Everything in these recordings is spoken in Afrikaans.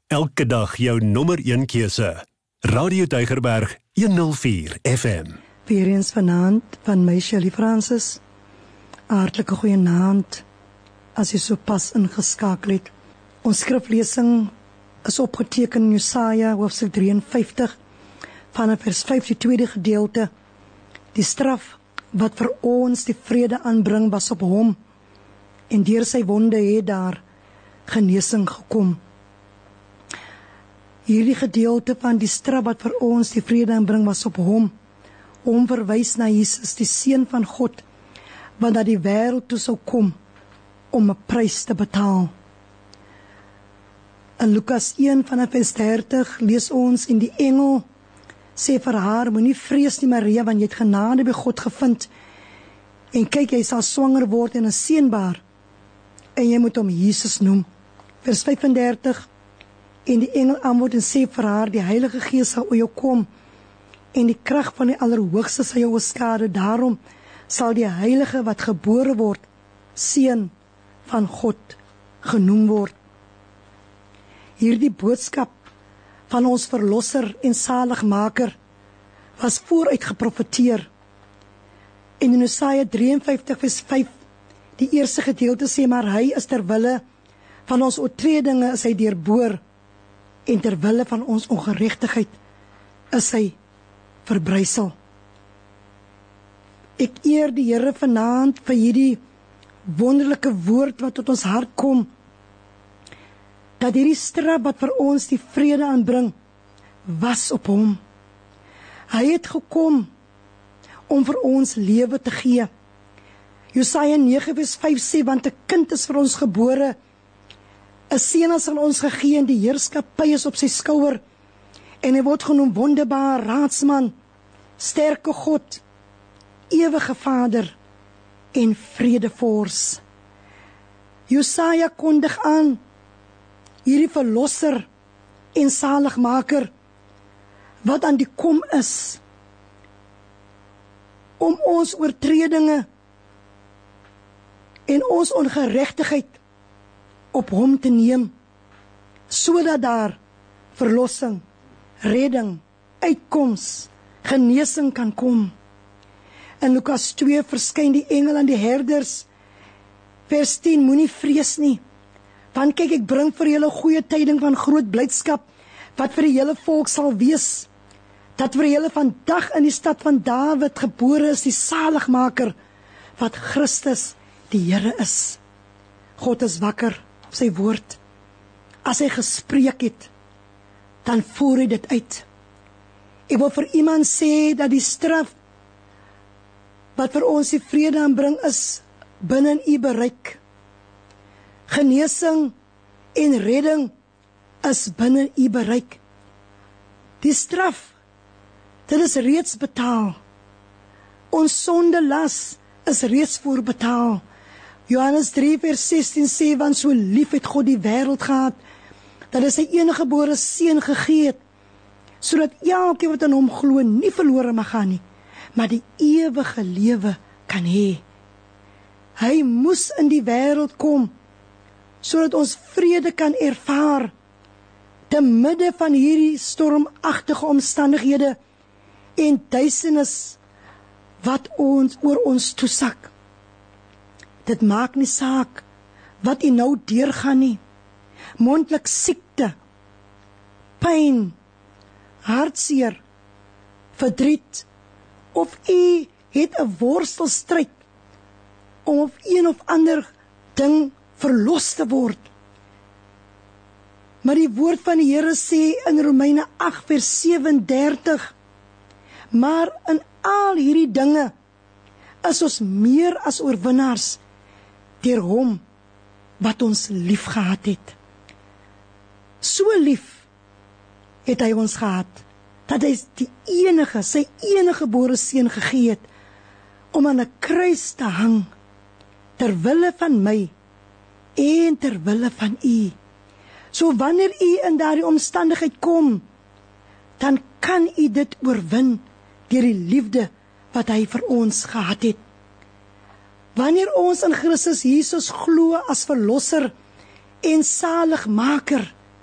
Elke dag jou nommer 1 keuse. Radio Tygerberg 104 FM. Weer eens vanaand van my Shirley Francis. Hartlike goeienaand as jy so pas ingeskakel het. Ons skriflesing is opgeteken in Jesaja hoofstuk 53 vanaf vers 5 die tweede gedeelte. Die straf wat vir ons die vrede aanbring was op hom en deur sy wonde het daar genesing gekom. Hierdie gedeelte van die straf wat vir ons die vrede aanbring was op hom verwys na Jesus, die Seun van God, wat na die wêreld toe sou kom om 'n prys te betaal. In Lukas 1 vanaf vers 30 lees ons en die engel sê vir haar, moenie vrees nie Maria, want jy het genade by God gevind. En kyk, jy sal swanger word en 'n seun baar en jy moet hom Jesus noem. Vers 35, en die engel antwoord en sê vir haar, die Heilige Gees sal oor jou kom en die krag van die Allerhoogste sal jou oorskadu. Daarom sal die Heilige wat gebore word, Seun van God genoem word. Hierdie boodskap van ons verlosser en saligmaker was vooruit geprofeteer. En in Jesaja 53 vers 5, die eerste gedeelte sê, maar hy is ter wille van ons oortredinge is hy deurboor en ter wille van ons ongeregtigheid is hy verbrysel. Ek eer die Here vanaand vir hierdie wonderlike woord wat tot ons hart kom, dat hierdie straf wat vir ons die vrede aanbring, was op hom. Hy het gekom om vir ons lewe te gee. Jesaja 9 vers 5 sê, want 'n kind is vir ons gebore, 'n seun is aan ons gegee en die heerskappy is op sy skouer, en hy word genoem wonderbaar, raadsman, sterke God, ewige Vader en vredevors. Jesaja kondig aan hierdie verlosser en saligmaker wat aan die kom is om ons oortredinge en ons ongeregtigheid op hom te neem, sodat daar verlossing, redding, uitkoms, genesing kan kom. In Lukas 2 verskyn die engel aan die herders. Vers 10, moenie vrees nie, want kyk, ek bring vir julle goeie tyding van groot blydskap, wat vir die hele volk sal wees, dat vir julle vandag in die stad van Dawid gebore is die saligmaker, wat Christus die Here is. God is wakker op sy woord. As hy gespreek het, dan voer hy dit uit. Ek wil vir iemand sê dat die straf wat vir ons die vrede aanbring is binne in u bereik. Genesing en redding is binne in u bereik. Die straf, dit is reeds betaal. Ons sondelas is reeds voorbetaal. Johannes 3 vers 16 sê, want so lief het God die wêreld gehad, dat hy sy enige gebore seun gegee het, sodat elkeen wat aan hom glo nie verlore mag gaan nie, maar die ewige lewe kan hê. Hy moes in die wêreld kom, sodat ons vrede kan ervaar, te midde van hierdie stormagtige omstandighede en duisternis wat oor ons toesak. Dit maak nie saak wat u nou deurgaan nie. Mondelik siekte, pyn, hartseer, verdriet, of u het 'n worstelstryd om op een of ander ding verlos te word. Maar die woord van die Here sê in Romeine 8 vers 37, maar in al hierdie dinge is ons meer as oorwinnaars deur hom wat ons lief gehad het. So lief het hy ons gehad, dat hy sy enige gebore seun gegee het, om aan 'n kruis te hang, ter wille van my, en ter wille van u. So wanneer u in daardie omstandigheid kom, dan kan u dit oorwin, deur die liefde wat hy vir ons gehad het. Wanneer ons in Christus Jesus glo as verlosser en saligmaker,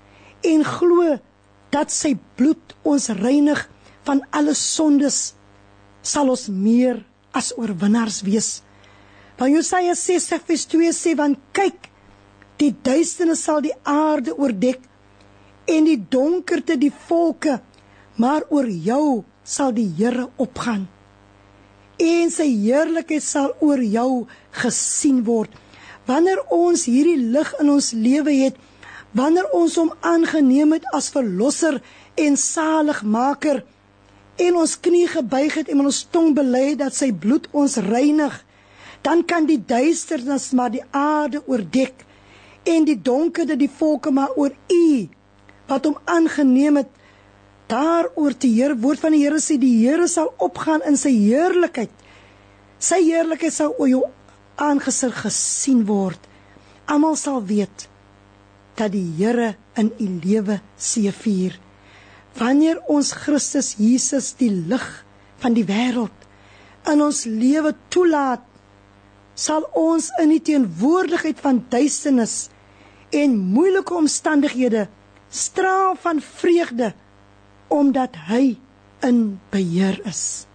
en glo dat sy bloed ons reinig van alle sondes, sal ons meer as oorwinnaars wees. Want Jesaja 60:2 sê, want kyk, die duisternis sal die aarde oordek, en die donkerte die volke, maar oor jou sal die Here opgaan. En sy heerlikheid sal oor jou gesien word. Wanneer ons hierdie lig in ons lewe het, wanneer ons hom aangeneem het as verlosser en saligmaker, en ons knie gebuig het en met ons tong bely dat sy bloed ons reinig, dan kan die duisternis maar die aarde oordek, en die donkerte die volke maar oor u, wat hom aangeneem het, daaroor te woord van die Here sê, die Here sal opgaan in sy heerlikheid. Sy heerlikheid sal oor jou aangesig gesien word. Almal sal weet dat die Here in u lewe seëvier. Wanneer ons Christus Jesus, die lig van die wêreld, in ons lewe toelaat, sal ons in die teenwoordigheid van duisternis en moeilike omstandighede straal van vreugde, omdat hy in beheer is.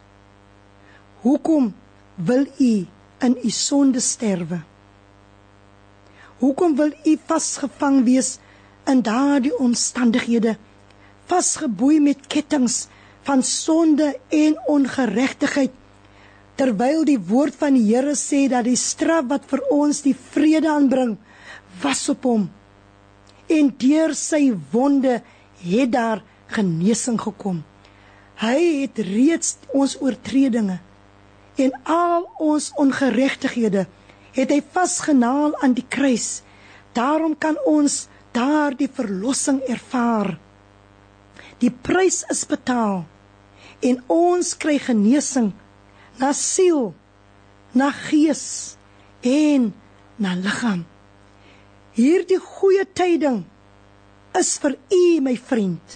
Hoekom wil u in u sonde sterwe? Hoekom wil u vasgevang wees in daardie omstandighede, vasgeboei met kettinge van sonde en ongeregtigheid, terwyl die woord van die Here sê dat die straf wat vir ons die vrede aanbring, was op hom, en deur sy wonde het daar genesing gekom. Hy het reeds ons oortredinge en al ons ongeregtighede het hy vasgenaal aan die kruis. Daarom kan ons daar die verlossing ervaar. Die prys is betaal en ons kry genesing na siel, na gees en na liggaam. Hierdie goeie tyding is vir u, my vriend.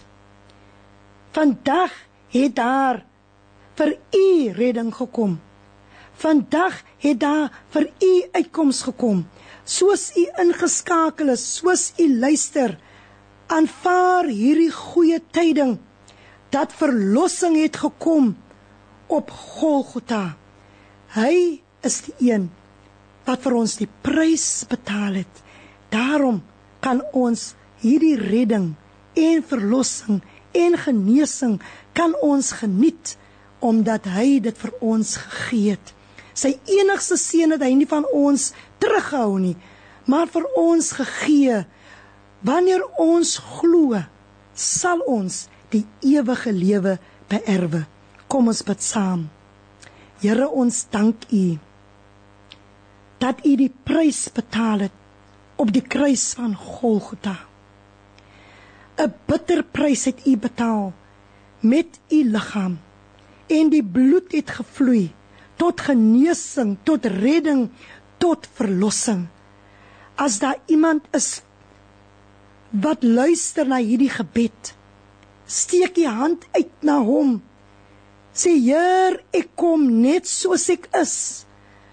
Vandag het daar vir u redding gekom. Vandag het daar vir u uitkoms gekom. Soos u ingeskakel is, soos u luister, aanvaar hierdie goeie tyding, dat verlossing het gekom op Golgotha. Hy is die een wat vir ons die prys betaal het. Daarom kan ons hierdie redding en verlossing en genesing kan ons geniet, omdat hy dit vir ons gegee het. Sy enigste seun het hy nie van ons teruggehou nie, maar vir ons gegee. Wanneer ons glo, sal ons die ewige lewe beerwe. Kom ons bid saam. Here, ons dank u, dat u die prys betaal het op die kruis van Golgotha. 'n bitter prys het u betaal met u liggaam, en die bloed het gevloei tot genesing, tot redding, tot verlossing. As daar iemand is wat luister na hierdie gebed, steek die hand uit na hom. Sê, Heer, ek kom net soos ek is.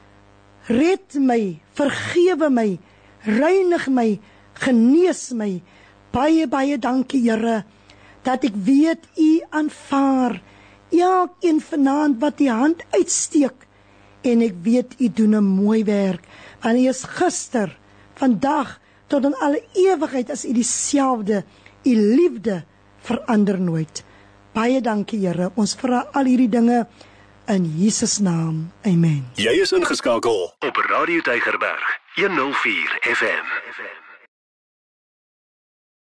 Red my, vergewe my, reinig my, genees my. Baie, baie dankie, Here, dat ek weet u aanvaar elkeen vanaand wat die hand uitsteek, en ek weet u doen 'n mooi werk, want u is gister, vandag, tot in alle ewigheid as u dieselfde. U liefde verander nooit. Baie dankie, Here. Ons vra al hierdie dinge in Jesus naam. Amen. Jy is ingeskakel op Radio Tygerberg 104 FM.